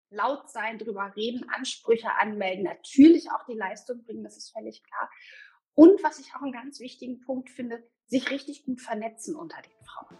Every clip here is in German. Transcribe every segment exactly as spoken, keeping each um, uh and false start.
laut sein, drüber reden, Ansprüche anmelden, natürlich auch die Leistung bringen, das ist völlig klar. Und was ich auch einen ganz wichtigen Punkt finde, sich richtig gut vernetzen unter den Frauen.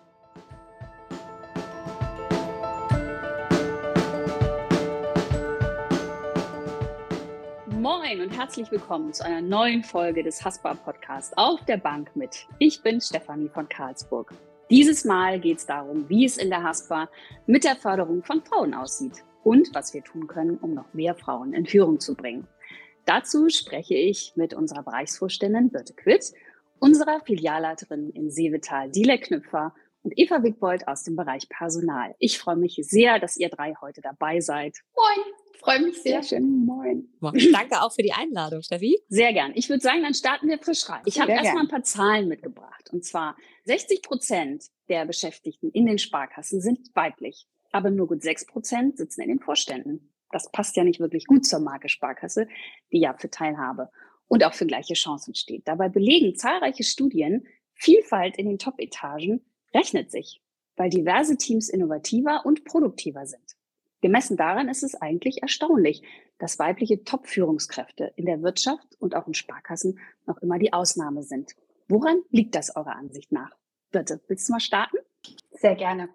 Moin und herzlich willkommen zu einer neuen Folge des Haspa-Podcasts auf der Bank mit. Ich bin Stefanie von Karlsburg. Dieses Mal geht es darum, wie es in der Haspa mit der Förderung von Frauen aussieht und was wir tun können, um noch mehr Frauen in Führung zu bringen. Dazu spreche ich mit unserer Bereichsvorständin Birte Quitt, unserer Filialleiterin in Seevetal, Dilek Knüpfer und Eva Wigbold aus dem Bereich Personal. Ich freue mich sehr, dass ihr drei heute dabei seid. Moin, freue mich sehr. Sehr schön, moin. Danke auch für die Einladung, Steffi. Sehr gern. Ich würde sagen, dann starten wir frisch rein. Ich habe erstmal ein paar Zahlen mitgebracht. Und zwar sechzig Prozent der Beschäftigten in den Sparkassen sind weiblich, aber nur gut sechs Prozent sitzen in den Vorständen. Das passt ja nicht wirklich gut zur Marke Sparkasse, die ja für Teilhabe und auch für gleiche Chancen steht. Dabei belegen zahlreiche Studien, Vielfalt in den Top-Etagen rechnet sich, weil diverse Teams innovativer und produktiver sind. Gemessen daran ist es eigentlich erstaunlich, dass weibliche Top-Führungskräfte in der Wirtschaft und auch in Sparkassen noch immer die Ausnahme sind. Woran liegt das eurer Ansicht nach? Birte, willst du mal starten? Sehr gerne.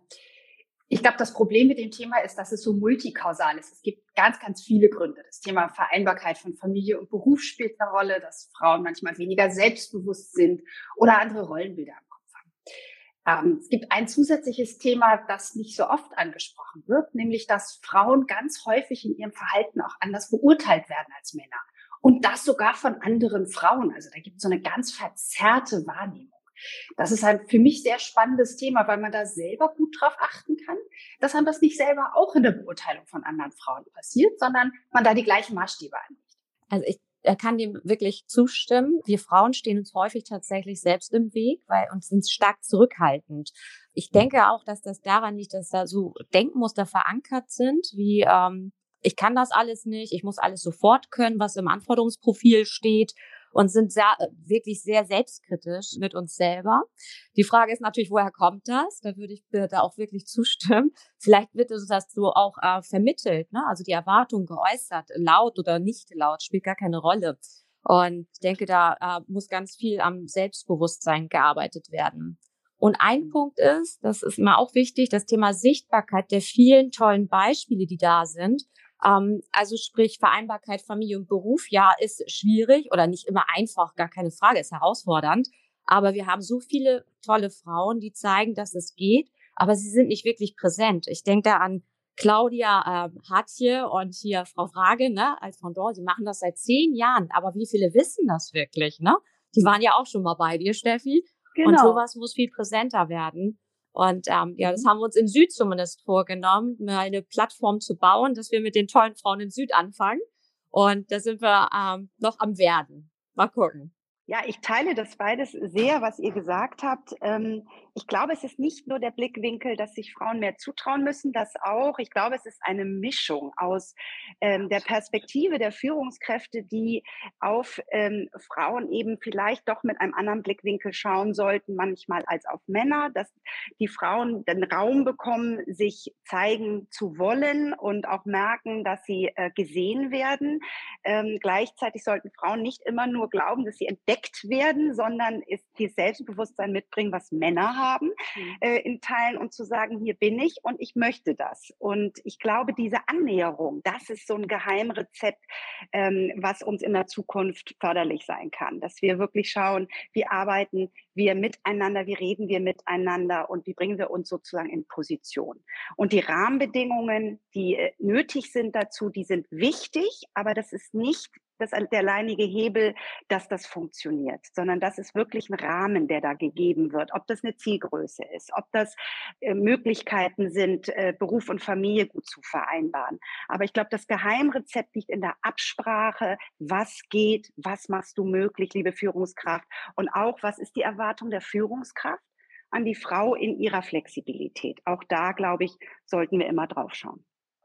Ich glaube, das Problem mit dem Thema ist, dass es so multikausal ist. Es gibt ganz, ganz viele Gründe. Das Thema Vereinbarkeit von Familie und Beruf spielt eine Rolle, dass Frauen manchmal weniger selbstbewusst sind oder andere Rollenbilder im Kopf haben. Ähm, es gibt ein zusätzliches Thema, das nicht so oft angesprochen wird, nämlich, dass Frauen ganz häufig in ihrem Verhalten auch anders beurteilt werden als Männer. Und das sogar von anderen Frauen. Also da gibt es so eine ganz verzerrte Wahrnehmung. Das ist ein für mich sehr spannendes Thema, weil man da selber gut drauf achten kann, dass einem das nicht selber auch in der Beurteilung von anderen Frauen passiert, sondern man da die gleichen Maßstäbe anlegt. Also ich Er kann dem wirklich zustimmen. Wir Frauen stehen uns häufig tatsächlich selbst im Weg, weil uns sind stark zurückhaltend. Ich denke auch, dass das daran liegt, dass da so Denkmuster verankert sind, wie ähm, ich kann das alles nicht, ich muss alles sofort können, was im Anforderungsprofil steht, und sind sehr, wirklich sehr selbstkritisch mit uns selber. Die Frage ist natürlich, woher kommt das? Da würde ich da auch wirklich zustimmen. Vielleicht wird uns das so auch äh, vermittelt, ne? Also die Erwartung geäußert, laut oder nicht laut, spielt gar keine Rolle. Und ich denke, da äh, muss ganz viel am Selbstbewusstsein gearbeitet werden. Und ein Punkt ist, das ist mir auch wichtig, das Thema Sichtbarkeit der vielen tollen Beispiele, die da sind. Ähm, also sprich Vereinbarkeit Familie und Beruf, ja, ist schwierig oder nicht immer einfach, gar keine Frage, ist herausfordernd. Aber wir haben so viele tolle Frauen, die zeigen, dass es geht, aber sie sind nicht wirklich präsent. Ich denke da an Claudia ähm, Hatje und hier Frau Frage, ne, als Pendant, sie machen das seit zehn Jahren, aber wie viele wissen das wirklich, ne? Die waren ja auch schon mal bei dir, Steffi. Genau. Und sowas muss viel präsenter werden. Und ähm, ja, das haben wir uns in Süd zumindest vorgenommen, eine Plattform zu bauen, dass wir mit den tollen Frauen in Süd anfangen. Und da sind wir ähm, noch am Werden. Mal gucken. Ja, ich teile das beides sehr, was ihr gesagt habt. Ähm, ich glaube, es ist nicht nur der Blickwinkel, dass sich Frauen mehr zutrauen müssen, das auch. Ich glaube, es ist eine Mischung aus ähm, der Perspektive der Führungskräfte, die auf ähm, Frauen eben vielleicht doch mit einem anderen Blickwinkel schauen sollten, manchmal als auf Männer, dass die Frauen den Raum bekommen, sich zeigen zu wollen und auch merken, dass sie äh, gesehen werden. Ähm, gleichzeitig sollten Frauen nicht immer nur glauben, dass sie entdeckt werden, sondern ist dieses Selbstbewusstsein mitbringen, was Männer haben, mhm. äh, in Teilen, und zu sagen, hier bin ich und ich möchte das. Und ich glaube, diese Annäherung, das ist so ein Geheimrezept, ähm, was uns in der Zukunft förderlich sein kann, dass wir wirklich schauen, wie arbeiten wir miteinander, wie reden wir miteinander und wie bringen wir uns sozusagen in Position. Und die Rahmenbedingungen, die äh, nötig sind dazu, die sind wichtig, aber das ist nicht das der alleinige Hebel, dass das funktioniert, sondern das ist wirklich ein Rahmen, der da gegeben wird. Ob das eine Zielgröße ist, ob das äh, Möglichkeiten sind, äh, Beruf und Familie gut zu vereinbaren. Aber ich glaube, das Geheimrezept liegt in der Absprache, was geht, was machst du möglich, liebe Führungskraft, und auch, was ist die Erwartung der Führungskraft an die Frau in ihrer Flexibilität. Auch da, glaube ich, sollten wir immer drauf schauen.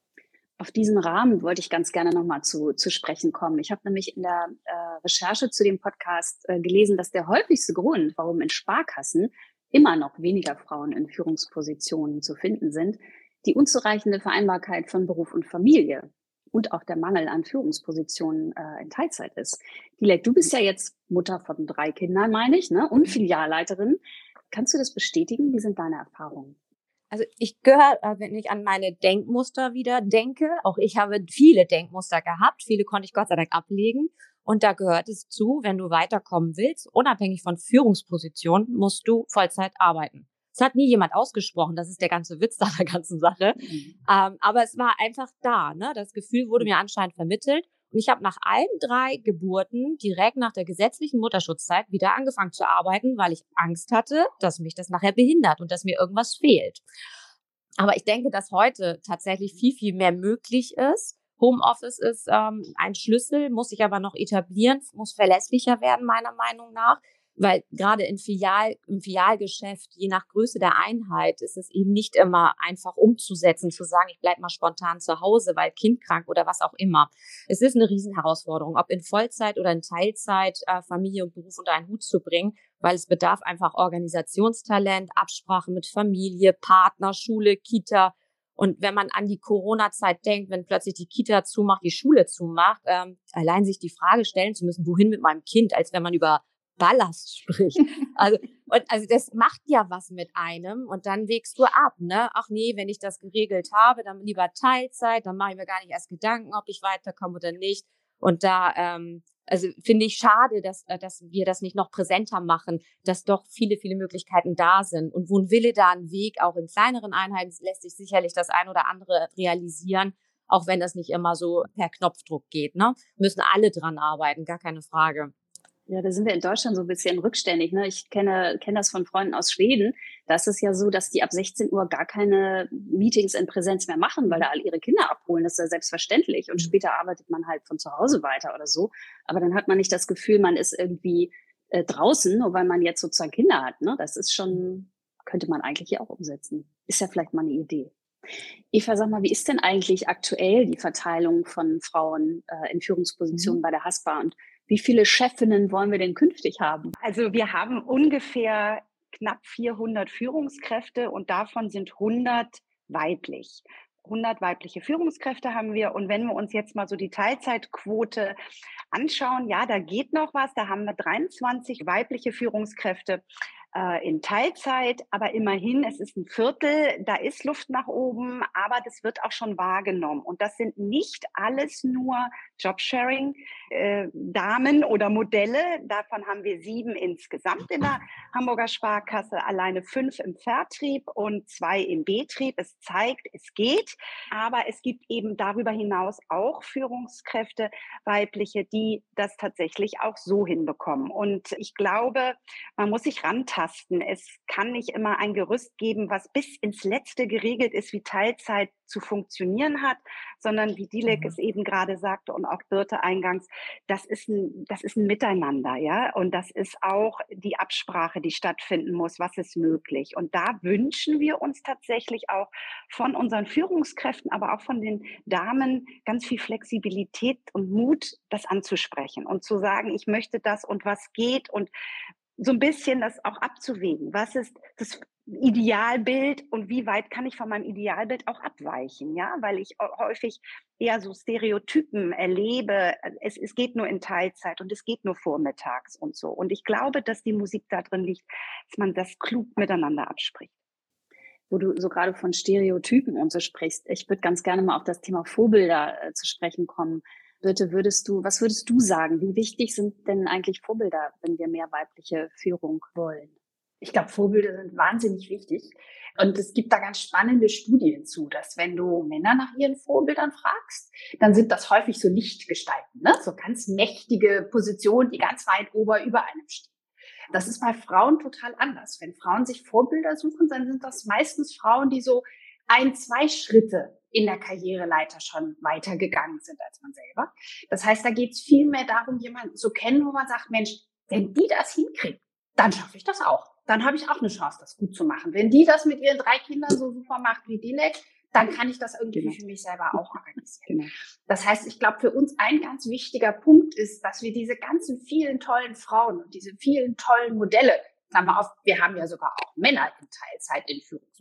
Auf diesen Rahmen wollte ich ganz gerne nochmal zu, zu sprechen kommen. Ich habe nämlich in der äh, Recherche zu dem Podcast äh, gelesen, dass der häufigste Grund, warum in Sparkassen immer noch weniger Frauen in Führungspositionen zu finden sind, die unzureichende Vereinbarkeit von Beruf und Familie und auch der Mangel an Führungspositionen äh, in Teilzeit ist. Dilek, du bist ja jetzt Mutter von drei Kindern, meine ich, ne? Und Filialleiterin. Kannst du das bestätigen? Wie sind deine Erfahrungen? Also ich gehöre, wenn ich an meine Denkmuster wieder denke, auch ich habe viele Denkmuster gehabt, viele konnte ich Gott sei Dank ablegen. Und da gehört es zu, wenn du weiterkommen willst, unabhängig von Führungspositionen, musst du Vollzeit arbeiten. Das hat nie jemand ausgesprochen, das ist der ganze Witz an der ganzen Sache. Mhm. Ähm, aber es war einfach da, ne? Das Gefühl wurde mir anscheinend vermittelt. Und ich habe nach allen drei Geburten direkt nach der gesetzlichen Mutterschutzzeit wieder angefangen zu arbeiten, weil ich Angst hatte, dass mich das nachher behindert und dass mir irgendwas fehlt. Aber ich denke, dass heute tatsächlich viel, viel mehr möglich ist. Homeoffice ist ähm, ein Schlüssel, muss sich aber noch etablieren, muss verlässlicher werden, meiner Meinung nach. Weil gerade in Filial, im Filialgeschäft, je nach Größe der Einheit, ist es eben nicht immer einfach umzusetzen, zu sagen, ich bleib mal spontan zu Hause, weil Kind krank oder was auch immer. Es ist eine Riesenherausforderung, ob in Vollzeit oder in Teilzeit äh, Familie und Beruf unter einen Hut zu bringen, weil es bedarf einfach Organisationstalent, Absprache mit Familie, Partner, Schule, Kita. Und wenn man an die Corona-Zeit denkt, wenn plötzlich die Kita zumacht, die Schule zumacht, ähm, allein sich die Frage stellen zu müssen, wohin mit meinem Kind, als wenn man über Ballast spricht. Also, und, also das macht ja was mit einem und dann wägst du ab, ne? Ach nee, wenn ich das geregelt habe, dann lieber Teilzeit, dann mache ich mir gar nicht erst Gedanken, ob ich weiterkomme oder nicht. Und da, ähm, also finde ich schade, dass, dass wir das nicht noch präsenter machen, dass doch viele, viele Möglichkeiten da sind. Und wo ein Wille, da ein Weg, auch in kleineren Einheiten lässt sich sicherlich das ein oder andere realisieren, auch wenn das nicht immer so per Knopfdruck geht, ne? Müssen alle dran arbeiten, gar keine Frage. Ja, da sind wir in Deutschland so ein bisschen rückständig. Ne? Ich kenne, kenne das von Freunden aus Schweden. Da ist es ja so, dass die ab sechzehn Uhr gar keine Meetings in Präsenz mehr machen, weil da alle ihre Kinder abholen. Das ist ja selbstverständlich. Und später arbeitet man halt von zu Hause weiter oder so. Aber dann hat man nicht das Gefühl, man ist irgendwie äh, draußen, nur weil man jetzt sozusagen Kinder hat. Ne? Das ist schon, könnte man eigentlich hier auch umsetzen. Ist ja vielleicht mal eine Idee. Eva, sag mal, wie ist denn eigentlich aktuell die Verteilung von Frauen äh, in Führungspositionen mhm. bei der Haspa und wie viele Chefinnen wollen wir denn künftig haben? Also wir haben ungefähr knapp vierhundert Führungskräfte und davon sind hundert weiblich. hundert weibliche Führungskräfte haben wir. Und wenn wir uns jetzt mal so die Teilzeitquote anschauen, ja, da geht noch was. Da haben wir dreiundzwanzig weibliche Führungskräfte äh, in Teilzeit. Aber immerhin, es ist ein Viertel, da ist Luft nach oben, aber das wird auch schon wahrgenommen. Und das sind nicht alles nur Jobsharing, äh, Damen oder Modelle. Davon haben wir sieben insgesamt in der Hamburger Sparkasse, alleine fünf im Vertrieb und zwei im Betrieb. Es zeigt, es geht. Aber es gibt eben darüber hinaus auch Führungskräfte, weibliche, die das tatsächlich auch so hinbekommen. Und ich glaube, man muss sich rantasten. Es kann nicht immer ein Gerüst geben, was bis ins Letzte geregelt ist, wie Teilzeit zu funktionieren hat, sondern wie Dilek mhm. es eben gerade sagte und auch Birte eingangs, das ist ein, das ist ein Miteinander, ja, und das ist auch die Absprache, die stattfinden muss, was ist möglich. Und da wünschen wir uns tatsächlich auch von unseren Führungskräften, aber auch von den Damen ganz viel Flexibilität und Mut, das anzusprechen und zu sagen, ich möchte das und was geht und so ein bisschen das auch abzuwägen. Was ist das Idealbild und wie weit kann ich von meinem Idealbild auch abweichen? Ja, weil ich häufig eher so Stereotypen erlebe. Es, es geht nur in Teilzeit und es geht nur vormittags und so. Und ich glaube, dass die Musik da drin liegt, dass man das klug miteinander abspricht. Wo du so gerade von Stereotypen und so sprichst. Ich würde ganz gerne mal auf das Thema Vorbilder äh, zu sprechen kommen. Birte, würdest du, was würdest du sagen? Wie wichtig sind denn eigentlich Vorbilder, wenn wir mehr weibliche Führung wollen? Ich glaube, Vorbilder sind wahnsinnig wichtig. Und es gibt da ganz spannende Studien zu, dass wenn du Männer nach ihren Vorbildern fragst, dann sind das häufig so Lichtgestalten, ne? So ganz mächtige Positionen, die ganz weit ober über einem stehen. Das ist bei Frauen total anders. Wenn Frauen sich Vorbilder suchen, dann sind das meistens Frauen, die so ein, zwei Schritte in der Karriereleiter schon weitergegangen sind als man selber. Das heißt, da geht es viel mehr darum, jemanden zu kennen, wo man sagt, Mensch, wenn die das hinkriegt, dann schaffe ich das auch. Dann habe ich auch eine Chance, das gut zu machen. Wenn die das mit ihren drei Kindern so super macht wie Dilek, dann kann ich das irgendwie genau. für mich selber auch organisieren. Genau. Das heißt, ich glaube, für uns ein ganz wichtiger Punkt ist, dass wir diese ganzen vielen tollen Frauen und diese vielen tollen Modelle, Klammer auf, wir haben ja sogar auch Männer in Teilzeit in Führungspositionen,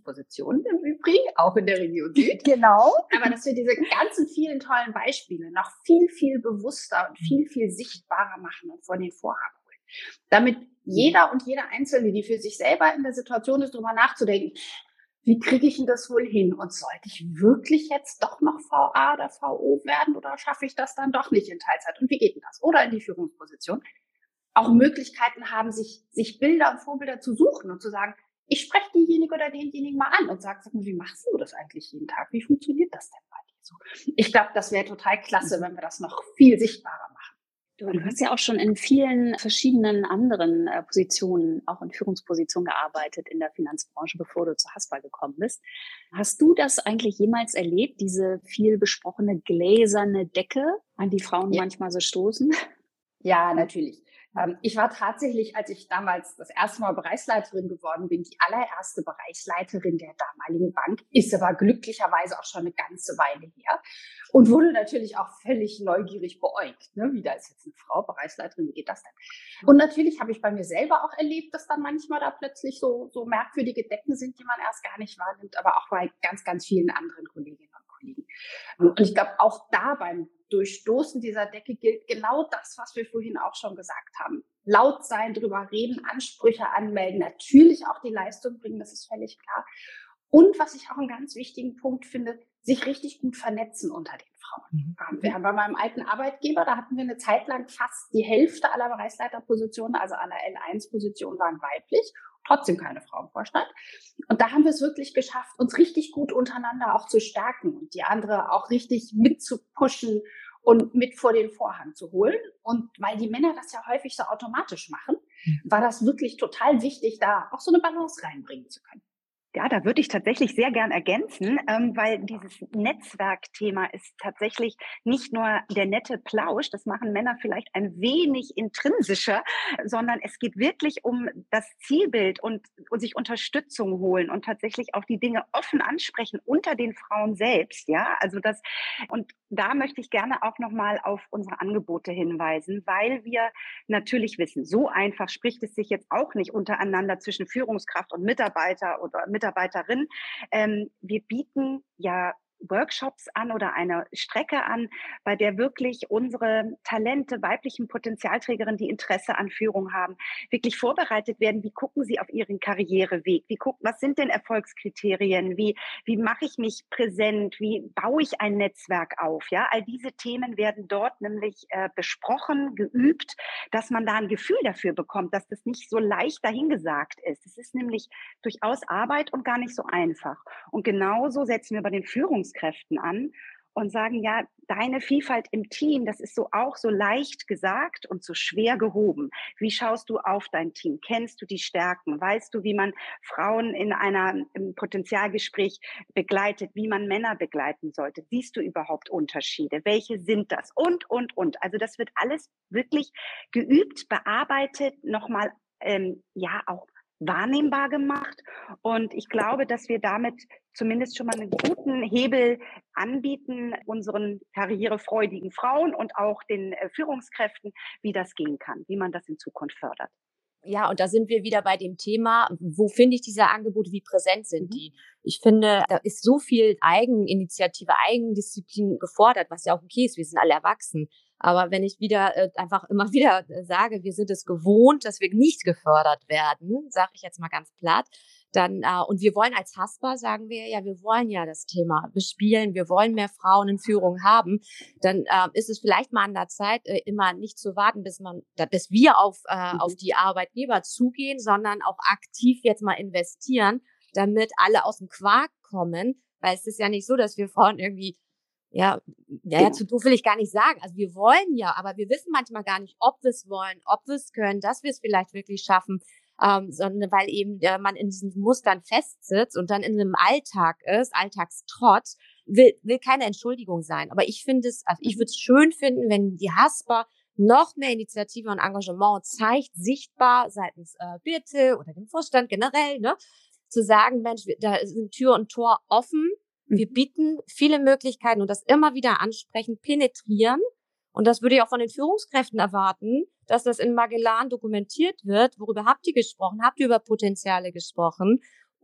Führungspositionen im Übrigen, auch in der Region Süd. Genau. Aber dass wir diese ganzen vielen tollen Beispiele noch viel, viel bewusster und viel, viel sichtbarer machen und vor den Vorhang holen. Damit jeder und jede Einzelne, die für sich selber in der Situation ist, darüber nachzudenken, wie kriege ich denn das wohl hin? Und sollte ich wirklich jetzt doch noch V A oder V O werden oder schaffe ich das dann doch nicht in Teilzeit? Und wie geht denn das? Oder in die Führungsposition. Auch Möglichkeiten haben, sich, sich Bilder und Vorbilder zu suchen und zu sagen, ich spreche diejenige oder denjenigen mal an und sage, sag mal, wie machst du das eigentlich jeden Tag? Wie funktioniert das denn bei dir so? Ich glaube, das wäre total klasse, wenn wir das noch viel sichtbarer machen. Du, du hast ja auch schon in vielen verschiedenen anderen äh, Positionen, auch in Führungspositionen gearbeitet in der Finanzbranche, bevor du zur Haspa gekommen bist. Hast du das eigentlich jemals erlebt, diese viel besprochene gläserne Decke, an die Frauen ja. manchmal so stoßen? Ja, natürlich. Ich war tatsächlich, als ich damals das erste Mal Bereichsleiterin geworden bin, die allererste Bereichsleiterin der damaligen Bank, ist aber glücklicherweise auch schon eine ganze Weile her und wurde natürlich auch völlig neugierig beäugt. Ne? Wie, da ist jetzt eine Frau Bereichsleiterin, wie geht das denn? Und natürlich habe ich bei mir selber auch erlebt, dass dann manchmal da plötzlich so, so merkwürdige Decken sind, die man erst gar nicht wahrnimmt, aber auch bei ganz, ganz vielen anderen Kolleginnen und Kollegen. Und ich glaube, auch da beim Durchstoßen dieser Decke gilt genau das, was wir vorhin auch schon gesagt haben. Laut sein, drüber reden, Ansprüche anmelden, natürlich auch die Leistung bringen, das ist völlig klar. Und was ich auch einen ganz wichtigen Punkt finde, sich richtig gut vernetzen unter den Frauen. Mhm. Wir haben bei meinem alten Arbeitgeber, da hatten wir eine Zeit lang fast die Hälfte aller Bereichsleiterpositionen, also aller L eins Positionen waren weiblich, trotzdem keine Frau im Vorstand. Und da haben wir es wirklich geschafft, uns richtig gut untereinander auch zu stärken und die andere auch richtig mitzupushen und mit vor den Vorhang zu holen. Und weil die Männer das ja häufig so automatisch machen, war das wirklich total wichtig, da auch so eine Balance reinbringen zu können. Ja, da würde ich tatsächlich sehr gern ergänzen, ähm, weil dieses Netzwerkthema ist tatsächlich nicht nur der nette Plausch, das machen Männer vielleicht ein wenig intrinsischer, sondern es geht wirklich um das Zielbild und, und sich Unterstützung holen und tatsächlich auch die Dinge offen ansprechen unter den Frauen selbst, ja, also das, und da möchte ich gerne auch nochmal auf unsere Angebote hinweisen, weil wir natürlich wissen, so einfach spricht es sich jetzt auch nicht untereinander zwischen Führungskraft und Mitarbeiter oder Mitarbeiter Mitarbeiterin. Ähm, wir bieten ja Workshops an oder eine Strecke an, bei der wirklich unsere Talente, weiblichen Potenzialträgerinnen, die Interesse an Führung haben, wirklich vorbereitet werden. Wie gucken sie auf ihren Karriereweg? Wie gucken, was sind denn Erfolgskriterien? Wie, wie mache ich mich präsent? Wie baue ich ein Netzwerk auf? Ja, all diese Themen werden dort nämlich äh, besprochen, geübt, dass man da ein Gefühl dafür bekommt, dass das nicht so leicht dahingesagt ist. Es ist nämlich durchaus Arbeit und gar nicht so einfach. Und genauso setzen wir bei den Führungs Kräften an und sagen, ja, deine Vielfalt im Team, das ist so auch so leicht gesagt und so schwer gehoben. Wie schaust du auf dein Team? Kennst du die Stärken? Weißt du, wie man Frauen in einer, im Potenzialgespräch begleitet, wie man Männer begleiten sollte? Siehst du überhaupt Unterschiede? Welche sind das? Und, und, und. Also das wird alles wirklich geübt, bearbeitet, nochmal, ähm, ja, auch wahrnehmbar gemacht. Und ich glaube, dass wir damit zumindest schon mal einen guten Hebel anbieten, unseren karrierefreudigen Frauen und auch den äh, Führungskräften, wie das gehen kann, wie man das in Zukunft fördert. Ja, und da sind wir wieder bei dem Thema, wo finde ich diese Angebote, wie präsent sind die? Ich finde, da ist so viel Eigeninitiative, Eigendisziplin gefordert, was ja auch okay ist, wir sind alle erwachsen. Aber wenn ich wieder äh, einfach immer wieder äh, sage, wir sind es gewohnt, dass wir nicht gefördert werden, sage ich jetzt mal ganz platt, dann äh, und wir wollen als Haspa, sagen wir ja, wir wollen ja das Thema bespielen, wir wollen mehr Frauen in Führung haben, dann äh, ist es vielleicht mal an der Zeit, äh, immer nicht zu warten, bis man, bis wir auf äh, mhm. auf die Arbeitgeber zugehen, sondern auch aktiv jetzt mal investieren, damit alle aus dem Quark kommen, weil es ist ja nicht so, dass wir Frauen irgendwie Ja, ja, ja, zu doof will ich gar nicht sagen. Also wir wollen ja, aber wir wissen manchmal gar nicht, ob wir es wollen, ob wir es können, dass wir es vielleicht wirklich schaffen, ähm, sondern weil eben äh, man in diesen Mustern festsitzt und dann in einem Alltag ist, Alltagstrotz, will, will keine Entschuldigung sein. Aber ich finde es, also ich würde es schön finden, wenn die Haspa noch mehr Initiative und Engagement zeigt, sichtbar seitens äh, Birte oder dem Vorstand generell, ne, zu sagen, Mensch, da sind Tür und Tor offen. Wir bieten viele Möglichkeiten und das immer wieder ansprechen, penetrieren. Und das würde ich auch von den Führungskräften erwarten, dass das in Magellan dokumentiert wird. Worüber habt ihr gesprochen? Habt ihr über Potenziale gesprochen?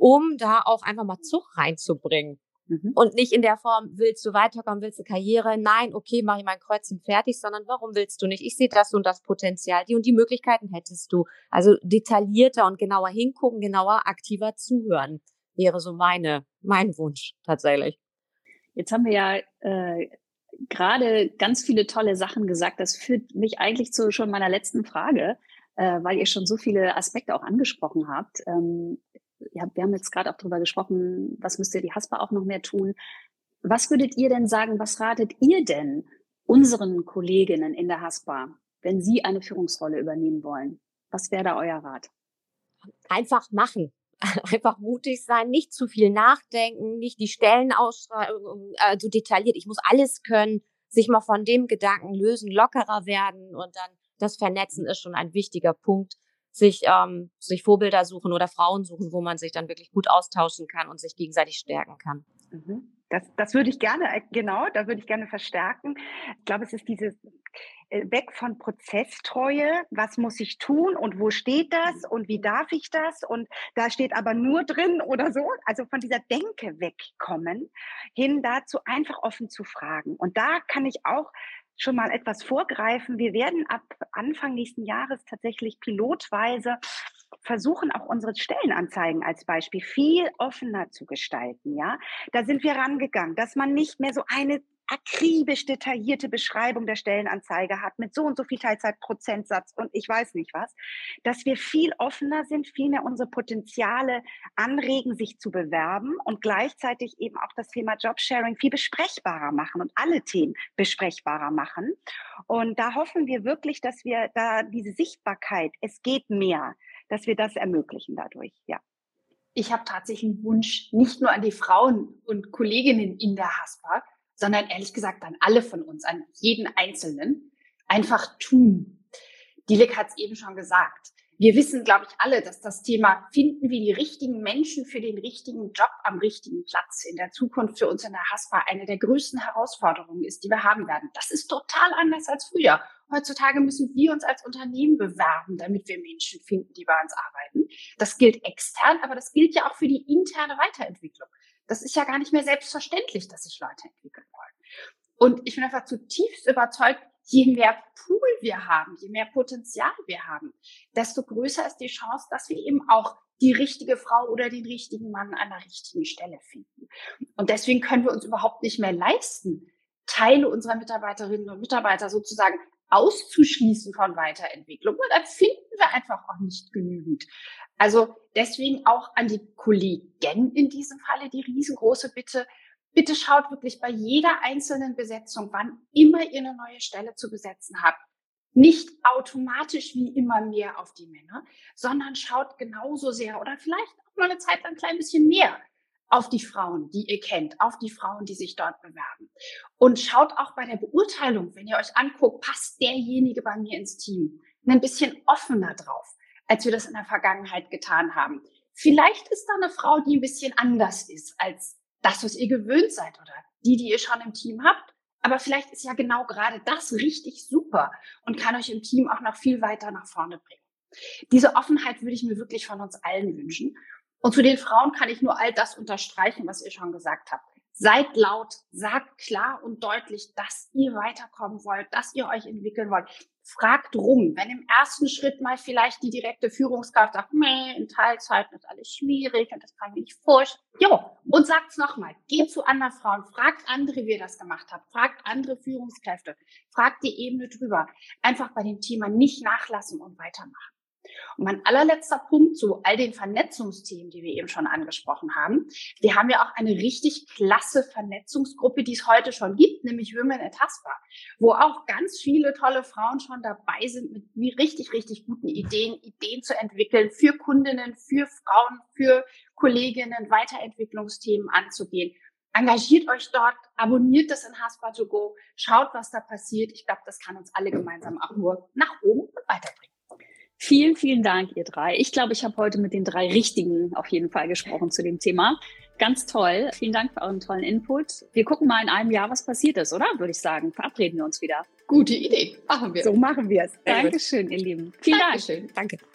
um da auch einfach mal Zug reinzubringen. Mhm. Und nicht in der Form, willst du weiterkommen, willst du Karriere? Nein, okay, mache ich mein Kreuzchen fertig, sondern warum willst du nicht? Ich sehe das und das Potenzial, die und die Möglichkeiten hättest du. Also detaillierter und genauer hingucken, genauer, aktiver zuhören, wäre so meine, mein Wunsch tatsächlich. Jetzt haben wir ja äh, gerade ganz viele tolle Sachen gesagt. Das führt mich eigentlich zu schon meiner letzten Frage, äh, weil ihr schon so viele Aspekte auch angesprochen habt. Ähm, ja, wir haben jetzt gerade auch darüber gesprochen, was müsste die Haspa auch noch mehr tun. Was würdet ihr denn sagen, was ratet ihr denn unseren Kolleginnen in der Haspa, wenn sie eine Führungsrolle übernehmen wollen? Was wäre da euer Rat? Einfach machen. Einfach mutig sein, nicht zu viel nachdenken, nicht die Stellenausschreibung äh, so detailliert. Ich muss alles können, sich mal von dem Gedanken lösen, lockerer werden und dann das Vernetzen ist schon ein wichtiger Punkt. Sich, ähm, sich Vorbilder suchen oder Frauen suchen, wo man sich dann wirklich gut austauschen kann und sich gegenseitig stärken kann. Mhm. Das, das würde ich gerne, genau, da würde ich gerne verstärken. Ich glaube, es ist dieses äh, weg von Prozesstreue. Was muss ich tun und wo steht das und wie darf ich das? Und da steht aber nur drin oder so. Also von dieser Denke wegkommen, hin dazu einfach offen zu fragen. Und da kann ich auch schon mal etwas vorgreifen. Wir werden ab Anfang nächsten Jahres tatsächlich pilotweise versuchen, auch unsere Stellenanzeigen als Beispiel viel offener zu gestalten. Ja, da sind wir rangegangen, dass man nicht mehr so eine akribisch detaillierte Beschreibung der Stellenanzeige hat mit so und so viel Teilzeitprozentsatz und ich weiß nicht was, dass wir viel offener sind, viel mehr unsere Potenziale anregen, sich zu bewerben und gleichzeitig eben auch das Thema Jobsharing viel besprechbarer machen und alle Themen besprechbarer machen. Und da hoffen wir wirklich, dass wir da diese Sichtbarkeit, es geht mehr, dass wir das ermöglichen dadurch, ja. Ich habe tatsächlich einen Wunsch, nicht nur an die Frauen und Kolleginnen in der Haspa, sondern ehrlich gesagt an alle von uns, an jeden Einzelnen, einfach tun. Dilek hat es eben schon gesagt. Wir wissen, glaube ich, alle, dass das Thema, finden wir die richtigen Menschen für den richtigen Job am richtigen Platz in der Zukunft für uns in der Haspa eine der größten Herausforderungen ist, die wir haben werden. Das ist total anders als früher. Heutzutage müssen wir uns als Unternehmen bewerben, damit wir Menschen finden, die bei uns arbeiten. Das gilt extern, aber das gilt ja auch für die interne Weiterentwicklung. Das ist ja gar nicht mehr selbstverständlich, dass sich Leute entwickeln wollen. Und ich bin einfach zutiefst überzeugt, je mehr Pool wir haben, je mehr Potenzial wir haben, desto größer ist die Chance, dass wir eben auch die richtige Frau oder den richtigen Mann an der richtigen Stelle finden. Und deswegen können wir uns überhaupt nicht mehr leisten, Teile unserer Mitarbeiterinnen und Mitarbeiter sozusagen auszuschließen von Weiterentwicklung. Und dann finden wir einfach auch nicht genügend. Also deswegen auch an die Kollegen in diesem Falle die riesengroße Bitte, bitte schaut wirklich bei jeder einzelnen Besetzung, wann immer ihr eine neue Stelle zu besetzen habt, nicht automatisch wie immer mehr auf die Männer, sondern schaut genauso sehr oder vielleicht auch mal eine Zeit lang ein klein bisschen mehr auf die Frauen, die ihr kennt, auf die Frauen, die sich dort bewerben. Und schaut auch bei der Beurteilung, wenn ihr euch anguckt, passt derjenige bei mir ins Team, ein bisschen offener drauf, als wir das in der Vergangenheit getan haben. Vielleicht ist da eine Frau, die ein bisschen anders ist als das, was ihr gewöhnt seid oder die, die ihr schon im Team habt. Aber vielleicht ist ja genau gerade das richtig super und kann euch im Team auch noch viel weiter nach vorne bringen. Diese Offenheit würde ich mir wirklich von uns allen wünschen. Und zu den Frauen kann ich nur all das unterstreichen, was ihr schon gesagt habt. Seid laut, sagt klar und deutlich, dass ihr weiterkommen wollt, dass ihr euch entwickeln wollt. Fragt rum, wenn im ersten Schritt mal vielleicht die direkte Führungskraft sagt, nee, in Teilzeit ist alles schwierig und das kann ich mir nicht vorstellen. Jo, und sagt's nochmal, geht zu anderen Frauen, fragt andere, wie ihr das gemacht habt, fragt andere Führungskräfte, fragt die Ebene drüber. Einfach bei dem Thema nicht nachlassen und weitermachen. Und mein allerletzter Punkt zu all den Vernetzungsthemen, die wir eben schon angesprochen haben. Wir haben ja auch eine richtig klasse Vernetzungsgruppe, die es heute schon gibt, nämlich Women at Haspa, wo auch ganz viele tolle Frauen schon dabei sind, mit richtig, richtig guten Ideen, Ideen zu entwickeln, für Kundinnen, für Frauen, für Kolleginnen, Weiterentwicklungsthemen anzugehen. Engagiert euch dort, abonniert das in Haspa to go, schaut, was da passiert. Ich glaube, das kann uns alle gemeinsam auch nur nach oben und weiterbringen. Vielen, vielen Dank, ihr drei. Ich glaube, ich habe heute mit den drei Richtigen auf jeden Fall gesprochen zu dem Thema. Ganz toll. Vielen Dank für euren tollen Input. Wir gucken mal in einem Jahr, was passiert ist, oder? Würde ich sagen. Verabreden wir uns wieder. Gute Idee. Machen wir. So machen wir es. Dankeschön, ihr Lieben. Vielen Dankeschön. Dank. Danke.